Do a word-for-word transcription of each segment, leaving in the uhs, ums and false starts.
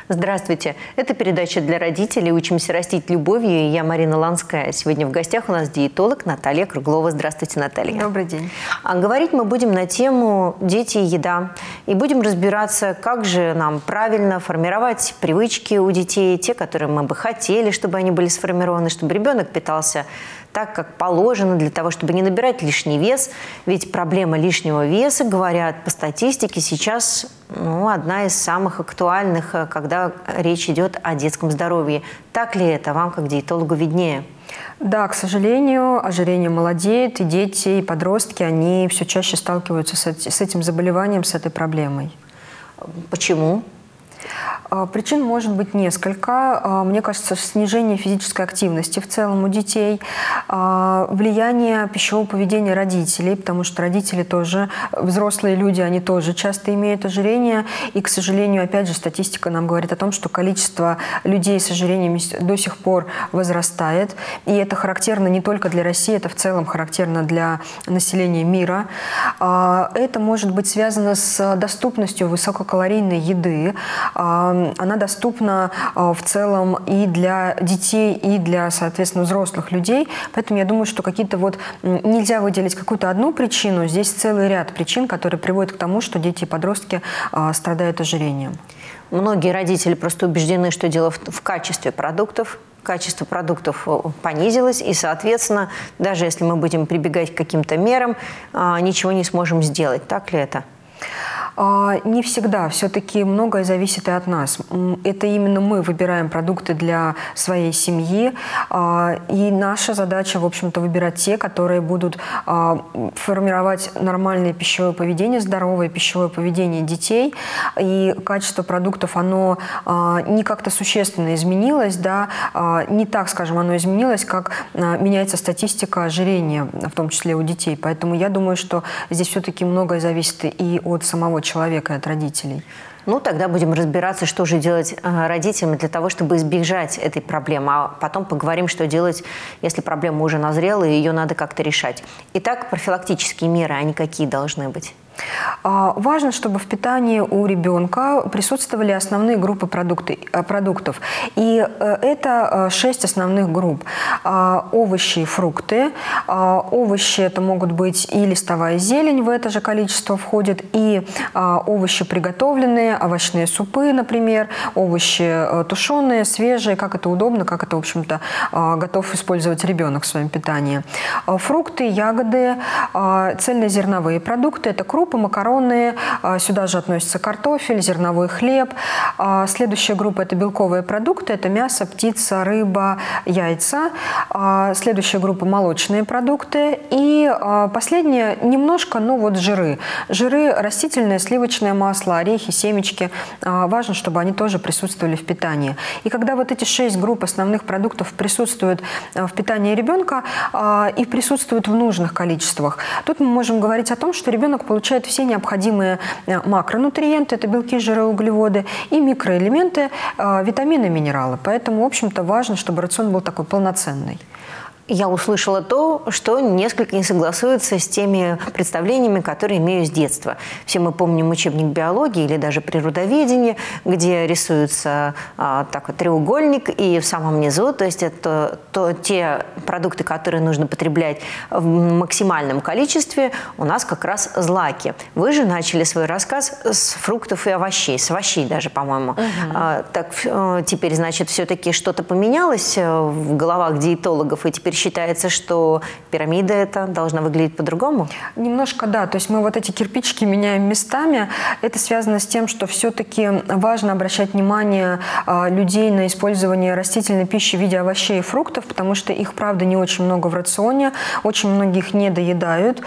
Здравствуйте. Это передача для родителей «Учимся растить любовью». И я Марина Ланская. Сегодня в гостях у нас диетолог Наталья Круглова. Здравствуйте, Наталья. Добрый день. А говорить мы будем на тему «Дети и еда». И будем разбираться, как же нам правильно формировать привычки у детей, те, которые мы бы хотели, чтобы они были сформированы, чтобы ребенок питался так, как положено, для того, чтобы не набирать лишний вес. Ведь проблема лишнего веса, говорят по статистике, сейчас ну, одна из самых актуальных, когда речь идет о детском здоровье. Так ли это? Вам, как диетологу, виднее? Да, к сожалению, ожирение молодеет, и дети, и подростки, они все чаще сталкиваются с этим заболеванием, с этой проблемой. Почему? Причин может быть несколько. Мне кажется, снижение физической активности в целом у детей, влияние пищевого поведения родителей, потому что родители тоже, взрослые люди, они тоже часто имеют ожирение. И, к сожалению, опять же, статистика нам говорит о том, что количество людей с ожирением до сих пор возрастает. И это характерно не только для России, это в целом характерно для населения мира. Это может быть связано с доступностью высококалорийной еды. Она доступна в целом и для детей, и для, соответственно, взрослых людей. Поэтому я думаю, что какие-то вот нельзя выделить какую-то одну причину. Здесь целый ряд причин, которые приводят к тому, что дети и подростки страдают ожирением. Многие родители просто убеждены, что дело в, в качестве продуктов. Качество продуктов понизилось, и, соответственно, даже если мы будем прибегать к каким-то мерам, ничего не сможем сделать. Так ли это? Не всегда. Все-таки многое зависит и от нас. Это именно мы выбираем продукты для своей семьи. И наша задача, в общем-то, выбирать те, которые будут формировать нормальное пищевое поведение, здоровое пищевое поведение детей. И качество продуктов, оно не как-то существенно изменилось, да, не так, скажем, оно изменилось, как меняется статистика ожирения, в том числе у детей. Поэтому я думаю, что здесь все-таки многое зависит и от самого человека, от родителей. Ну, тогда будем разбираться, что же делать родителям для того, чтобы избежать этой проблемы. А потом поговорим, что делать, если проблема уже назрела, и ее надо как-то решать. Итак, профилактические меры, они какие должны быть? Важно, чтобы в питании у ребенка присутствовали основные группы продукты, продуктов. И это шесть основных групп. Овощи и фрукты. Овощи это могут быть и листовая зелень, в это же количество входит, и овощи приготовленные, овощные супы, например, овощи тушеные, свежие, как это удобно, как это, в общем-то, готов использовать ребенок в своем питании. Фрукты, ягоды, цельнозерновые продукты – это крупы, макароны, сюда же относится картофель, зерновой хлеб. Следующая группа – это белковые продукты, это мясо, птица, рыба, яйца. Следующая группа – молочные продукты. И последняя – немножко, ну вот жиры. Жиры растительные, сливочное масло, орехи, семечки. Важно, чтобы они тоже присутствовали в питании. И когда вот эти шесть групп основных продуктов присутствуют в питании ребенка и присутствуют в нужных количествах, тут мы можем говорить о том, что ребенок получает все необходимые макронутриенты, это белки, жиры, углеводы, и микроэлементы, витамины, минералы. Поэтому, в общем-то, важно, чтобы рацион был такой полноценный. Я услышала то, что несколько не согласуется с теми представлениями, которые имею с детства. Все мы помним учебник биологии или даже природоведения, где рисуется а, так вот, треугольник, и в самом низу, то есть это то, те продукты, которые нужно потреблять в максимальном количестве, у нас как раз злаки. Вы же начали свой рассказ с фруктов и овощей, с овощей даже, по-моему. Угу. А, так теперь, значит, все-таки что-то поменялось в головах диетологов, и теперь считается, что пирамида эта должна выглядеть по-другому? Немножко, да. То есть мы вот эти кирпичики меняем местами. Это связано с тем, что все-таки важно обращать внимание а, людей на использование растительной пищи в виде овощей и фруктов, потому что их, правда, не очень много в рационе, очень многие их не доедают.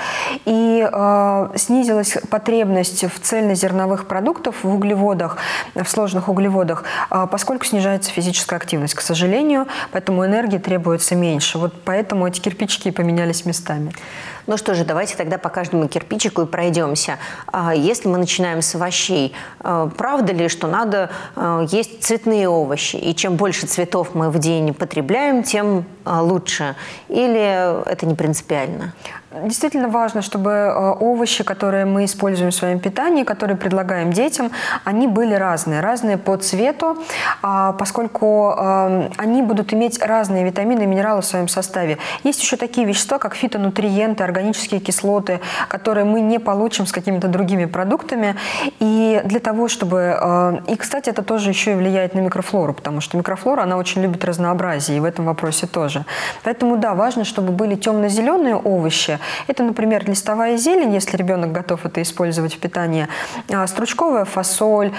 И а, снизилась потребность в цельнозерновых продуктах, в углеводах, в сложных углеводах, а, поскольку снижается физическая активность, к сожалению, поэтому энергии требуется меньше. Вот поэтому эти кирпичики поменялись местами. Ну что же, давайте тогда по каждому кирпичику и пройдемся. Если мы начинаем с овощей, правда ли, что надо есть цветные овощи? И чем больше цветов мы в день потребляем, тем лучше? Или это не принципиально? Действительно важно, чтобы овощи, которые мы используем в своем питании, которые предлагаем детям, они были разные. Разные по цвету, поскольку они будут иметь разные витамины и минералы в своем составе. Есть еще такие вещества, как фитонутриенты, органические кислоты, которые мы не получим с какими-то другими продуктами. И для того, чтобы... И, кстати, это тоже еще и влияет на микрофлору, потому что микрофлора, она очень любит разнообразие, и в этом вопросе тоже. Поэтому, да, важно, чтобы были темно-зеленые овощи. Это, например, листовая зелень, если ребенок готов это использовать в питании, стручковая фасоль,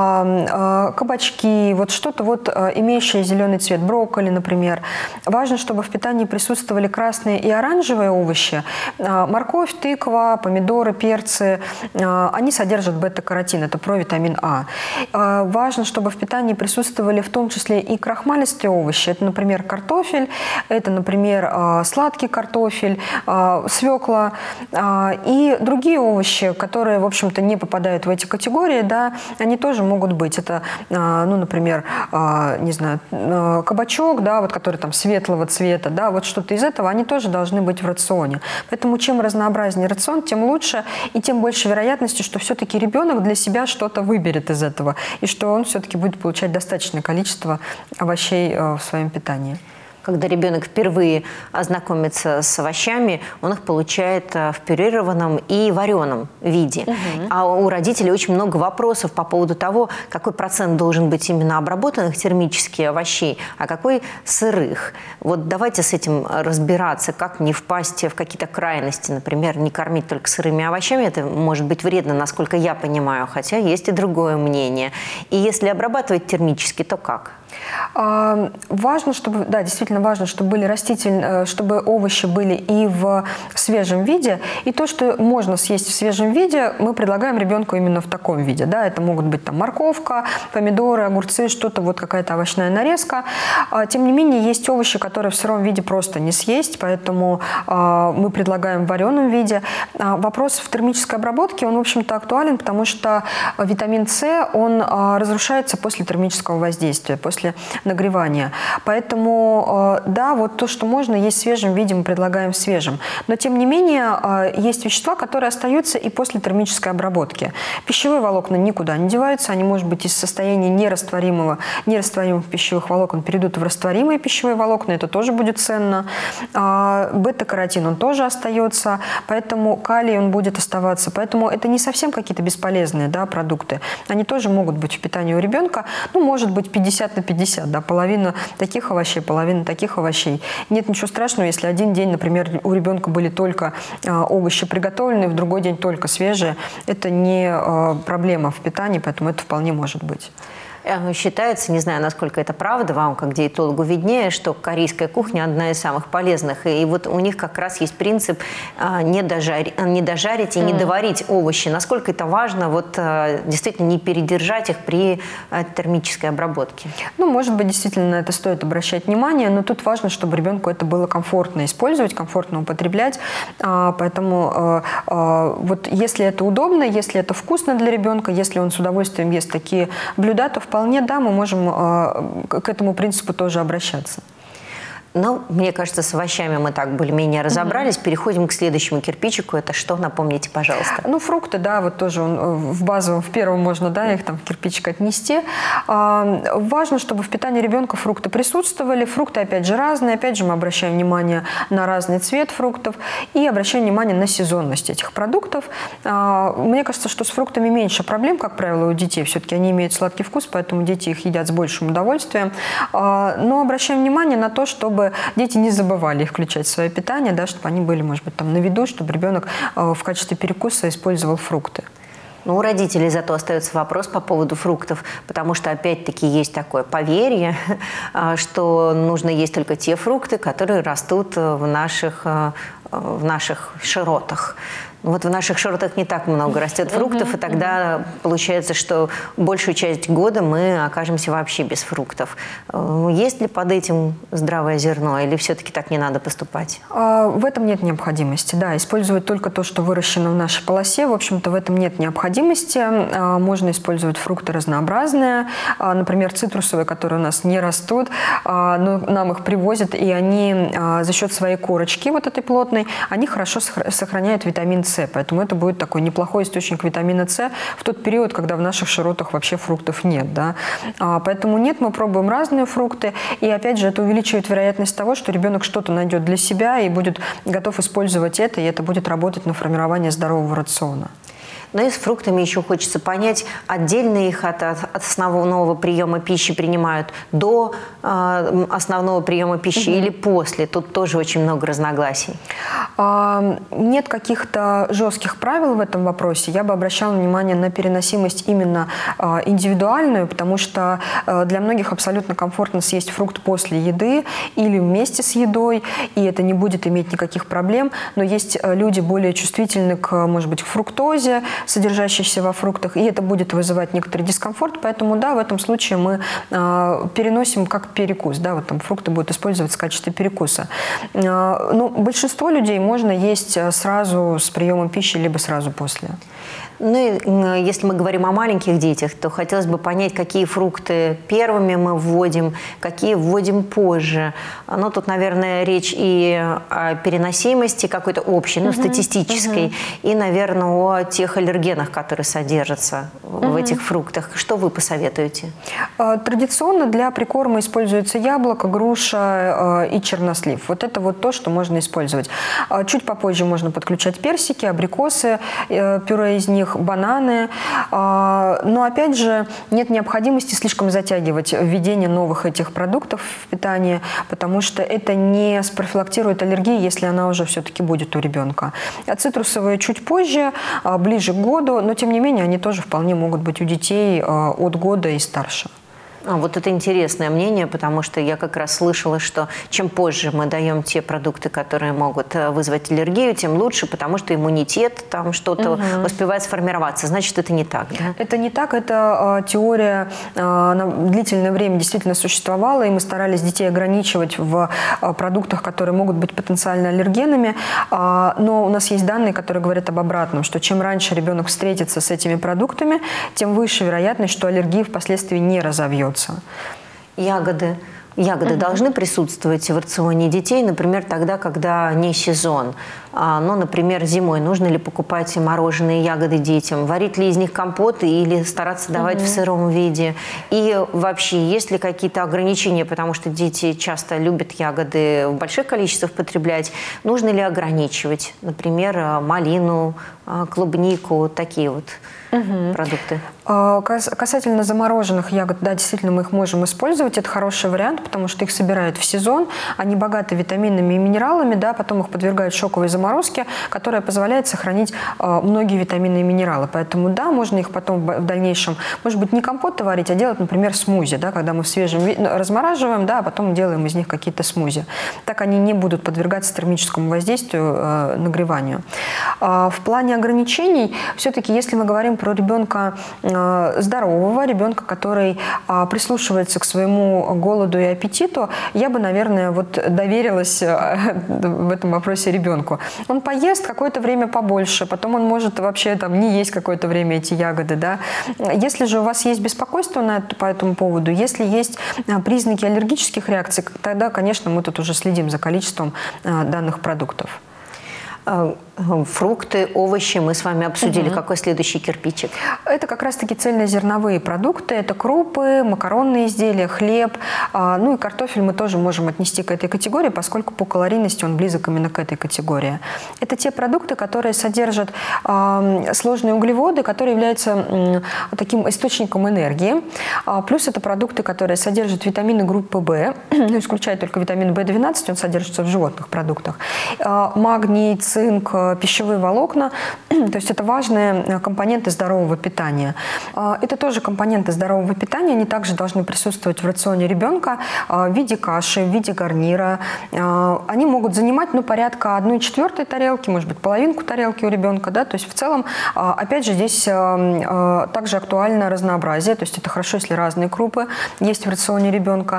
кабачки, вот что-то вот имеющее зеленый цвет, брокколи, например. Важно, чтобы в питании присутствовали красные и оранжевые овощи. Морковь, тыква, помидоры, перцы, они содержат бета-каротин, это провитамин А. Важно, чтобы в питании присутствовали в том числе и крахмалистые овощи. Это, например, картофель, это, например, сладкий картофель, свекла и другие овощи, которые, в общем-то, не попадают в эти категории, да, они тоже могут быть. Это, ну, например, не знаю, кабачок, да, вот, который там светлого цвета, да, вот что-то из этого, они тоже должны быть в рационе. Поэтому чем разнообразнее рацион, тем лучше и тем больше вероятности, что все-таки ребенок для себя что-то выберет из этого и что он все-таки будет получать достаточное количество овощей в своем питании. Когда ребенок впервые ознакомится с овощами, он их получает в пюрированном и вареном виде. Угу. А у родителей очень много вопросов по поводу того, какой процент должен быть именно обработанных термически овощей, а какой сырых. Вот давайте с этим разбираться, как не впасть в какие-то крайности. Например, не кормить только сырыми овощами, это может быть вредно, насколько я понимаю, хотя есть и другое мнение. И если обрабатывать термически, то как? Важно, чтобы, да, действительно важно, чтобы были растительные, чтобы овощи были и в свежем виде, и то, что можно съесть в свежем виде, мы предлагаем ребенку именно в таком виде, да, это могут быть там морковка, помидоры, огурцы, что-то вот какая-то овощная нарезка. Тем не менее, есть овощи, которые в сыром виде просто не съесть, поэтому мы предлагаем в вареном виде. Вопрос в термической обработке, он, в общем-то, актуален, потому что витамин С, он разрушается после термического воздействия, после нагревания. Поэтому, да, вот то, что можно есть в свежем виде, мы предлагаем в свежем. Но, тем не менее, есть вещества, которые остаются и после термической обработки. Пищевые волокна никуда не деваются, они, может быть, из состояния нерастворимого, нерастворимых пищевых волокон перейдут в растворимые пищевые волокна, это тоже будет ценно. Бета-каротин, он тоже остается, поэтому калий, он будет оставаться. Поэтому это не совсем какие-то бесполезные, да, продукты. Они тоже могут быть в питании у ребенка, ну, может быть, пятьдесят на пятьдесят, да, половина таких овощей, половина таких овощей. Нет ничего страшного, если один день, например, у ребенка были только э, овощи приготовленные, в другой день только свежие. Это не э, проблема в питании, поэтому это вполне может быть. Считается, не знаю, насколько это правда, вам как диетологу виднее, что корейская кухня одна из самых полезных. И вот у них как раз есть принцип не дожарить, не дожарить и не доварить овощи. Насколько это важно, вот действительно не передержать их при термической обработке? Ну, может быть, действительно на это стоит обращать внимание, но тут важно, чтобы ребенку это было комфортно использовать, комфортно употреблять. Поэтому вот если это удобно, если это вкусно для ребенка, если он с удовольствием ест такие блюда, то вполне Вполне, да, мы можем э, к этому принципу тоже обращаться. Ну, мне кажется, с овощами мы так более-менее разобрались. Mm-hmm. Переходим к следующему кирпичику. Это что, напомните, пожалуйста? Ну, фрукты, да, вот тоже он, в базовом, в первом можно, да, их там в кирпичик отнести. А, важно, чтобы в питании ребенка фрукты присутствовали. Фрукты, опять же, разные. Опять же, мы обращаем внимание на разный цвет фруктов и обращаем внимание на сезонность этих продуктов. А, мне кажется, что с фруктами меньше проблем, как правило, у детей. Все-таки они имеют сладкий вкус, поэтому дети их едят с большим удовольствием. А, но обращаем внимание на то, чтобы дети не забывали их включать в свое питание, да, чтобы они были, может быть, там на виду, чтобы ребенок э, в качестве перекуса использовал фрукты. Ну, у родителей зато остается вопрос по поводу фруктов, потому что, опять-таки, есть такое поверье, что нужно есть только те фрукты, которые растут в наших, в наших широтах. Вот в наших широтах не так много растет фруктов, и тогда получается, что большую часть года мы окажемся вообще без фруктов. Есть ли под этим здравое зерно, или все-таки так не надо поступать? В этом нет необходимости, да. Использовать только то, что выращено в нашей полосе, в общем-то, в этом нет необходимости. Можно использовать фрукты разнообразные, например, цитрусовые, которые у нас не растут, но нам их привозят, и они за счет своей корочки, вот этой плотной, они хорошо сохраняют витамин С. Поэтому это будет такой неплохой источник витамина С в тот период, когда в наших широтах вообще фруктов нет. Да? Поэтому нет, мы пробуем разные фрукты. И опять же, это увеличивает вероятность того, что ребенок что-то найдет для себя и будет готов использовать это, и это будет работать на формирование здорового рациона. Но и с фруктами еще хочется понять, отдельно их от, от основного приема пищи принимают до э, основного приема пищи угу. или после? Тут тоже очень много разногласий. А, нет каких-то жестких правил в этом вопросе. Я бы обращала внимание на переносимость именно а, индивидуальную, потому что а, для многих абсолютно комфортно съесть фрукт после еды или вместе с едой, и это не будет иметь никаких проблем. Но есть люди более чувствительны к, может быть, к фруктозе, содержащейся во фруктах, и это будет вызывать некоторый дискомфорт, поэтому, да, в этом случае мы э, переносим как перекус, да, вот там фрукты будут использоваться в качестве перекуса. Э, ну, большинство людей можно есть сразу с приемом пищи, либо сразу после. Ну и если мы говорим о маленьких детях, то хотелось бы понять, какие фрукты первыми мы вводим, какие вводим позже. Ну, тут, наверное, речь и о переносимости какой-то общей, ну, uh-huh, статистической, uh-huh. и, наверное, о тех аллергенах, которые содержатся uh-huh. в этих фруктах. Что вы посоветуете? Традиционно для прикорма используется яблоко, груша и чернослив. Вот это вот то, что можно использовать. Чуть попозже можно подключать персики, абрикосы, пюре из них, бананы. Но, опять же, нет необходимости слишком затягивать введение новых этих продуктов в питание, потому что это не спрофилактирует аллергии, если она уже все-таки будет у ребенка. А цитрусовые чуть позже, ближе к году, но, тем не менее, они тоже вполне могут быть у детей от года и старше. А, вот это интересное мнение, потому что я как раз слышала, что чем позже мы даем те продукты, которые могут вызвать аллергию, тем лучше, потому что иммунитет, там что-то угу. успевает сформироваться. Значит, это не так, да? Это не так. Это э, теория э, на длительное время действительно существовала, и мы старались детей ограничивать в э, продуктах, которые могут быть потенциально аллергенами. Э, но у нас есть данные, которые говорят об обратном, что чем раньше ребенок встретится с этими продуктами, тем выше вероятность, что аллергия впоследствии не разовьется. Ягоды. Ягоды uh-huh. должны присутствовать в рационе детей, например, тогда, когда не сезон. А, ну, например, зимой нужно ли покупать мороженые ягоды детям, варить ли из них компоты или стараться давать uh-huh. в сыром виде. И вообще, есть ли какие-то ограничения, потому что дети часто любят ягоды в больших количествах потреблять. Нужно ли ограничивать, например, малину, клубнику, такие вот угу. продукты? Касательно замороженных ягод, да, действительно мы их можем использовать. Это хороший вариант, потому что их собирают в сезон. Они богаты витаминами и минералами, да, потом их подвергают шоковой заморозке, которая позволяет сохранить многие витамины и минералы. Поэтому, да, можно их потом в дальнейшем, может быть, не компоты варить, а делать, например, смузи, да, когда мы в свежем виде размораживаем, да, а потом делаем из них какие-то смузи. Так они не будут подвергаться термическому воздействию, нагреванию. В плане ограничений, все-таки, если мы говорим про ребенка здорового, ребенка, который прислушивается к своему голоду и аппетиту, я бы, наверное, вот доверилась в этом вопросе ребенку. Он поест какое-то время побольше, потом он может вообще там не есть какое-то время эти ягоды, да. Если же у вас есть беспокойство на, по этому поводу, если есть признаки аллергических реакций, тогда, конечно, мы тут уже следим за количеством данных продуктов. Фрукты, овощи мы с вами обсудили. Угу. Какой следующий кирпичик? Это как раз-таки цельнозерновые продукты. Это крупы, макаронные изделия, хлеб. Ну и картофель мы тоже можем отнести к этой категории, поскольку по калорийности он близок именно к этой категории. Это те продукты, которые содержат сложные углеводы, которые являются таким источником энергии. Плюс это продукты, которые содержат витамины группы В, исключая только витамин В двенадцать, он содержится в животных продуктах. Магний, цинк, цинк, пищевые волокна. То есть это важные компоненты здорового питания. Это тоже компоненты здорового питания, они также должны присутствовать в рационе ребенка в виде каши, в виде гарнира. Они могут занимать ну, порядка одной четвертой тарелки, может быть, половинку тарелки у ребенка. Да? То есть в целом, опять же, здесь также актуально разнообразие. То есть это хорошо, если разные крупы есть в рационе ребенка.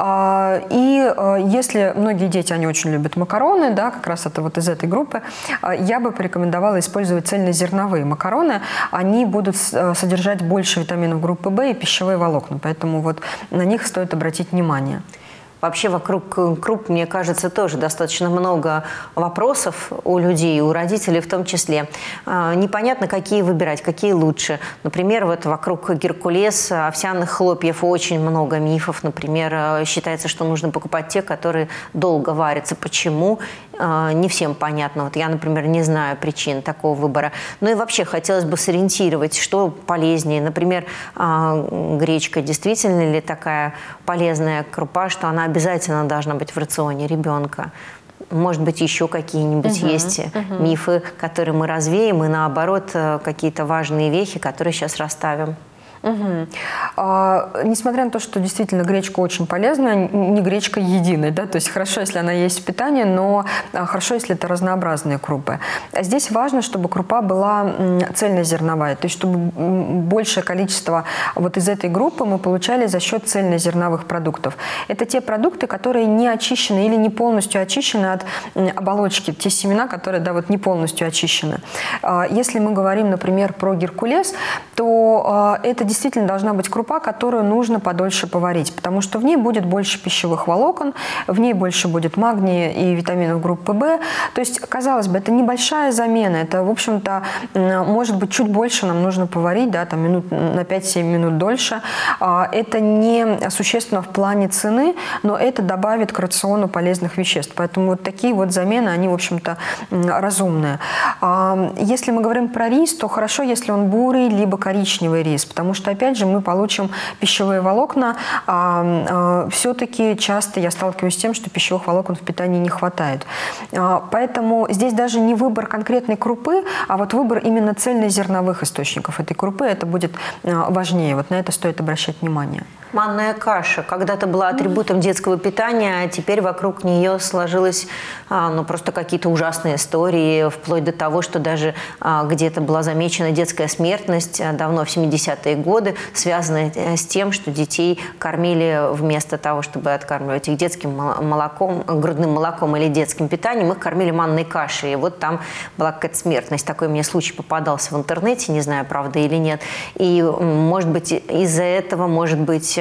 И если многие дети, они очень любят макароны, да, как раз это вот из этой группы, я бы порекомендовала использовать цельнозерновые макароны. Они будут содержать больше витаминов группы В и пищевые волокна, поэтому вот на них стоит обратить внимание. Вообще вокруг круп, мне кажется, тоже достаточно много вопросов у людей, у родителей в том числе. Непонятно, какие выбирать, какие лучше. Например, вот вокруг геркулеса, овсяных хлопьев очень много мифов. Например, считается, что нужно покупать те, которые долго варятся. Почему? Не всем понятно. Вот я, например, не знаю причин такого выбора. Ну и вообще хотелось бы сориентировать, что полезнее. Например, гречка действительно ли такая полезная крупа, что она обязательно должна быть в рационе ребенка? Может быть, еще какие-нибудь uh-huh, есть uh-huh. мифы, которые мы развеем, и наоборот, какие-то важные вехи, которые сейчас расставим. Угу. А, несмотря на то, что действительно гречка очень полезная, не гречка единая, да, то есть хорошо, если она есть в питании, но хорошо, если это разнообразные крупы. А здесь важно, чтобы крупа была цельнозерновая, то есть чтобы большее количество вот из этой группы мы получали за счет цельнозерновых продуктов. Это те продукты, которые не очищены или не полностью очищены от оболочки, те семена, которые, да, вот не полностью очищены. Если мы говорим, например, про геркулес, то это действительно действительно должна быть крупа, которую нужно подольше поварить, потому что в ней будет больше пищевых волокон, в ней больше будет магния и витаминов группы В. То есть, казалось бы, это небольшая замена, это, в общем-то, может быть, чуть больше нам нужно поварить, да, там минут на пять-семь минут дольше. Это не существенно в плане цены, но это добавит к рациону полезных веществ. Поэтому вот такие вот замены, они, в общем-то, разумные. Если мы говорим про рис, то хорошо, если он бурый, либо коричневый рис, потому что, опять же, мы получим пищевые волокна. А, а, все-таки часто я сталкиваюсь с тем, что пищевых волокон в питании не хватает. А, поэтому здесь даже не выбор конкретной крупы, а вот выбор именно цельнозерновых источников этой крупы, это будет а, важнее. Вот на это стоит обращать внимание. Манная каша когда-то была атрибутом детского питания, а теперь вокруг нее сложилось а, ну, просто какие-то ужасные истории, вплоть до того, что даже а, где-то была замечена детская смертность а, давно в семидесятые годы, связанная с тем, что детей кормили вместо того, чтобы откармливать их детским молоком, грудным молоком или детским питанием, их кормили манной кашей. И вот там была какая-то смертность. Такой мне случай попадался в интернете, не знаю, правда или нет. И, может быть, из-за этого, может быть,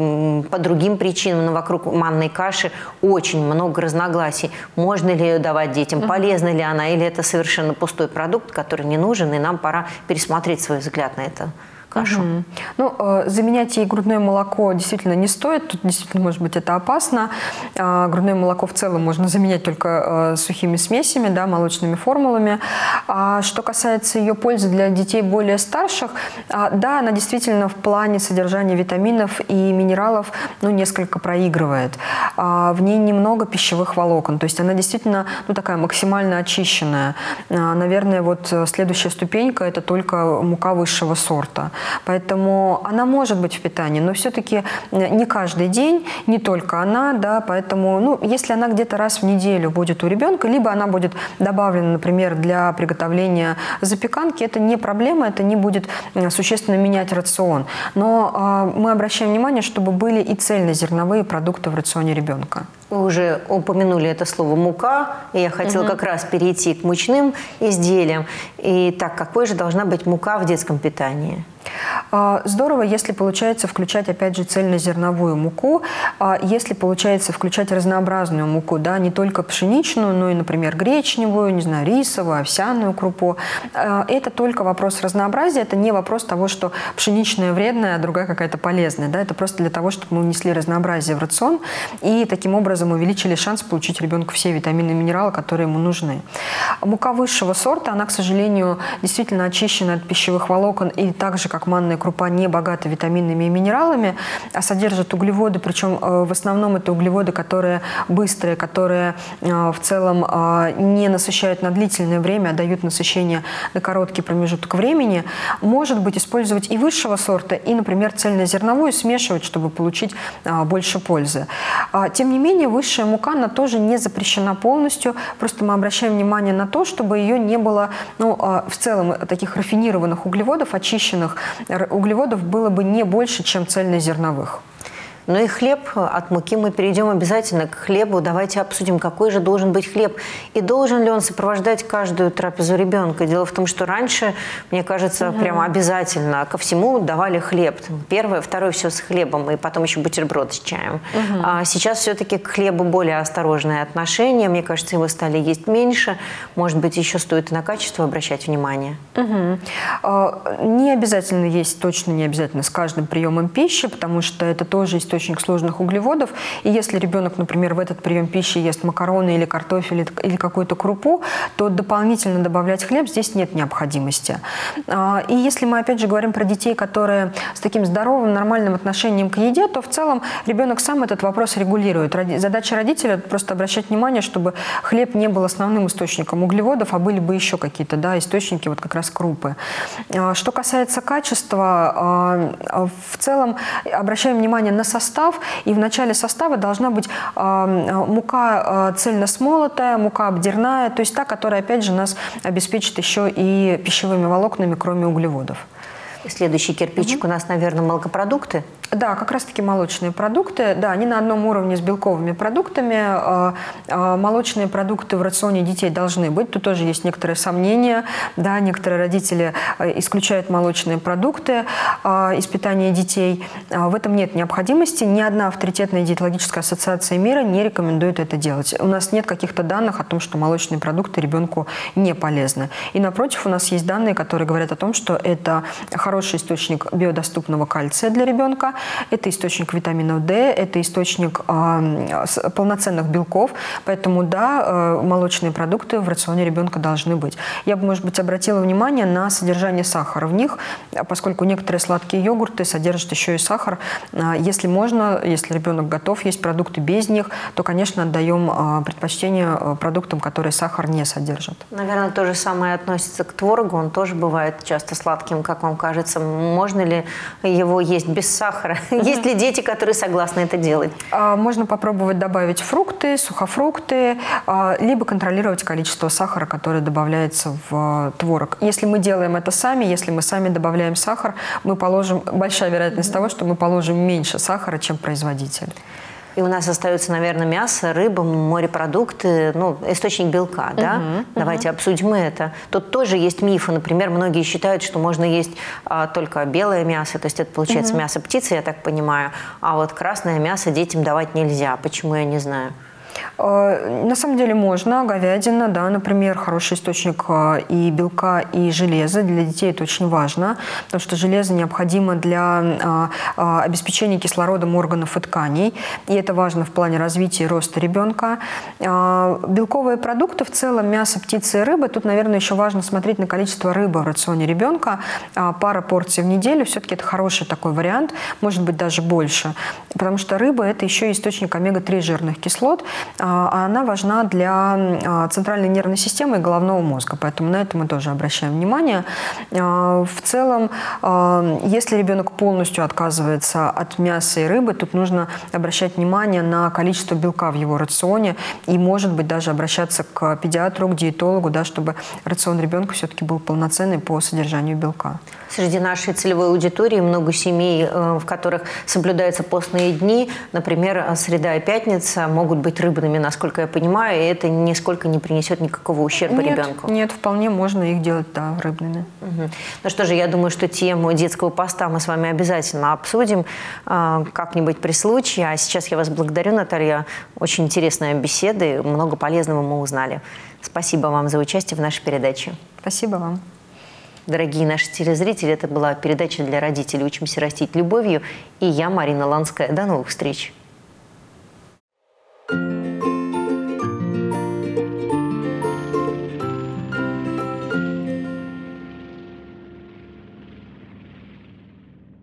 по другим причинам, но вокруг манной каши очень много разногласий. Можно ли ее давать детям, полезна ли она, или это совершенно пустой продукт, который не нужен, и нам пора пересмотреть свой взгляд на это. Кашу. Угу. Ну, э, заменять ей грудное молоко действительно не стоит. Тут действительно, может быть, это опасно. Э, грудное молоко в целом можно заменять только э, сухими смесями, да, молочными формулами. А что касается ее пользы для детей более старших, э, да, она действительно в плане содержания витаминов и минералов ну, несколько проигрывает. Э, в ней немного пищевых волокон. То есть она действительно ну, такая максимально очищенная. Э, наверное, вот следующая ступенька – это только мука высшего сорта. Поэтому она может быть в питании, но все-таки не каждый день, не только она, да, поэтому, ну, если она где-то раз в неделю будет у ребенка, либо она будет добавлена, например, для приготовления запеканки, это не проблема, это не будет существенно менять рацион. Но э, мы обращаем внимание, чтобы были и цельнозерновые продукты в рационе ребенка. Вы уже упомянули это слово «мука», и я хотела угу. как раз перейти к мучным изделиям. И так, какой же должна быть мука в детском питании? Здорово, если получается включать, опять же, цельнозерновую муку, если получается включать разнообразную муку, да, не только пшеничную, но и, например, гречневую, не знаю, рисовую, овсяную крупу. Это только вопрос разнообразия, это не вопрос того, что пшеничная вредная, а другая какая-то полезная. Да, это просто для того, чтобы мы внесли разнообразие в рацион и таким образом увеличили шанс получить ребенку все витамины и минералы, которые ему нужны. Мука высшего сорта, она, к сожалению, действительно очищена от пищевых волокон и так же, как манная крупа не богата витаминами и минералами, а содержит углеводы, причем в основном это углеводы, которые быстрые, которые в целом не насыщают на длительное время, а дают насыщение на короткий промежуток времени, может быть использовать и высшего сорта, и, например, цельнозерновую смешивать, чтобы получить больше пользы. Тем не менее, высшая мука, она тоже не запрещена полностью, просто мы обращаем внимание на то, чтобы ее не было, ну, в целом, таких рафинированных углеводов, очищенных углеводов было бы не больше, чем цельнозерновых. Ну и хлеб, от муки мы перейдем обязательно к хлебу. Давайте обсудим, какой же должен быть хлеб. И должен ли он сопровождать каждую трапезу ребенка. Дело в том, что раньше, мне кажется, угу. прямо обязательно ко всему давали хлеб. Первое, второе все с хлебом, и потом еще бутерброд с чаем. Угу. А сейчас все-таки к хлебу более осторожное отношение. Мне кажется, его стали есть меньше. Может быть, еще стоит и на качество обращать внимание. Угу. Не обязательно есть, точно не обязательно с каждым приемом пищи, потому что это тоже источник сложных углеводов. И если ребенок, например, в этот прием пищи ест макароны или картофель или какую-то крупу, то дополнительно добавлять хлеб здесь нет необходимости. И если мы опять же говорим про детей, которые с таким здоровым, нормальным отношением к еде, то в целом ребенок сам этот вопрос регулирует. Задача родителя просто обращать внимание, чтобы хлеб не был основным источником углеводов, а были бы еще какие-то, да, источники, вот как раз крупы. Что касается качества, в целом обращаем внимание на состав. И в начале состава должна быть э, мука э, цельно смолотая, мука обдирная, то есть та, которая, опять же, нас обеспечит еще и пищевыми волокнами, кроме углеводов. Следующий кирпичик угу. у нас, наверное, молокопродукты. Да, как раз-таки молочные продукты. Да, они на одном уровне с белковыми продуктами. Молочные продукты в рационе детей должны быть. Тут тоже есть некоторые сомнения. Да, некоторые родители исключают молочные продукты из питания детей. В этом нет необходимости. Ни одна авторитетная диетологическая ассоциация мира не рекомендует это делать. У нас нет каких-то данных о том, что молочные продукты ребенку не полезны. И напротив, у нас есть данные, которые говорят о том, что это хороший источник биодоступного кальция для ребенка. Это источник витамина D, это источник э, полноценных белков. Поэтому, да, э, молочные продукты в рационе ребенка должны быть. Я бы, может быть, обратила внимание на содержание сахара в них, поскольку некоторые сладкие йогурты содержат еще и сахар. Э, если можно, если ребенок готов есть продукты без них, то, конечно, отдаем э, предпочтение продуктам, которые сахар не содержат. Наверное, то же самое относится к творогу. Он тоже бывает часто сладким, как вам кажется. Можно ли его есть без сахара? Есть ли дети, которые согласны это делать? Можно попробовать добавить фрукты, сухофрукты, либо контролировать количество сахара, которое добавляется в творог. Если мы делаем это сами, если мы сами добавляем сахар, мы положим, большая вероятность того, что мы положим меньше сахара, чем производитель. И у нас остается, наверное, мясо, рыба, морепродукты, ну, источник белка, да? Uh-huh, Давайте uh-huh. обсудим это. Тут тоже есть мифы. Например, многие считают, что можно есть а, только белое мясо, то есть это получается uh-huh. мясо птицы, я так понимаю, а вот красное мясо детям давать нельзя. Почему, я не знаю. На самом деле можно. Говядина, да, например, хороший источник и белка, и железа. Для детей это очень важно, потому что железо необходимо для обеспечения кислородом органов и тканей. И это важно в плане развития и роста ребенка. Белковые продукты в целом, мясо, птица и рыба. Тут, наверное, еще важно смотреть на количество рыбы в рационе ребенка. Пара порций в неделю. Все-таки это хороший такой вариант. Может быть, даже больше. Потому что рыба – это еще и источник омега три жирных кислот. А она важна для центральной нервной системы и головного мозга. Поэтому на это мы тоже обращаем внимание. В целом, если ребенок полностью отказывается от мяса и рыбы, тут нужно обращать внимание на количество белка в его рационе и, может быть, даже обращаться к педиатру, к диетологу, да, чтобы рацион ребенка все-таки был полноценный по содержанию белка. Среди нашей целевой аудитории много семей, в которых соблюдаются постные дни. Например, среда и пятница могут быть рыбными, насколько я понимаю, и это нисколько не принесет никакого ущерба нет, ребенку. Нет, вполне можно их делать, да, рыбными. Угу. Ну что же, я думаю, что тему детского поста мы с вами обязательно обсудим э, как-нибудь при случае. А сейчас я вас благодарю, Наталья. Очень интересная беседа, и много полезного мы узнали. Спасибо вам за участие в нашей передаче. Спасибо вам. Дорогие наши телезрители, это была передача для родителей «Учимся растить любовью». И я, Марина Ланская. До новых встреч!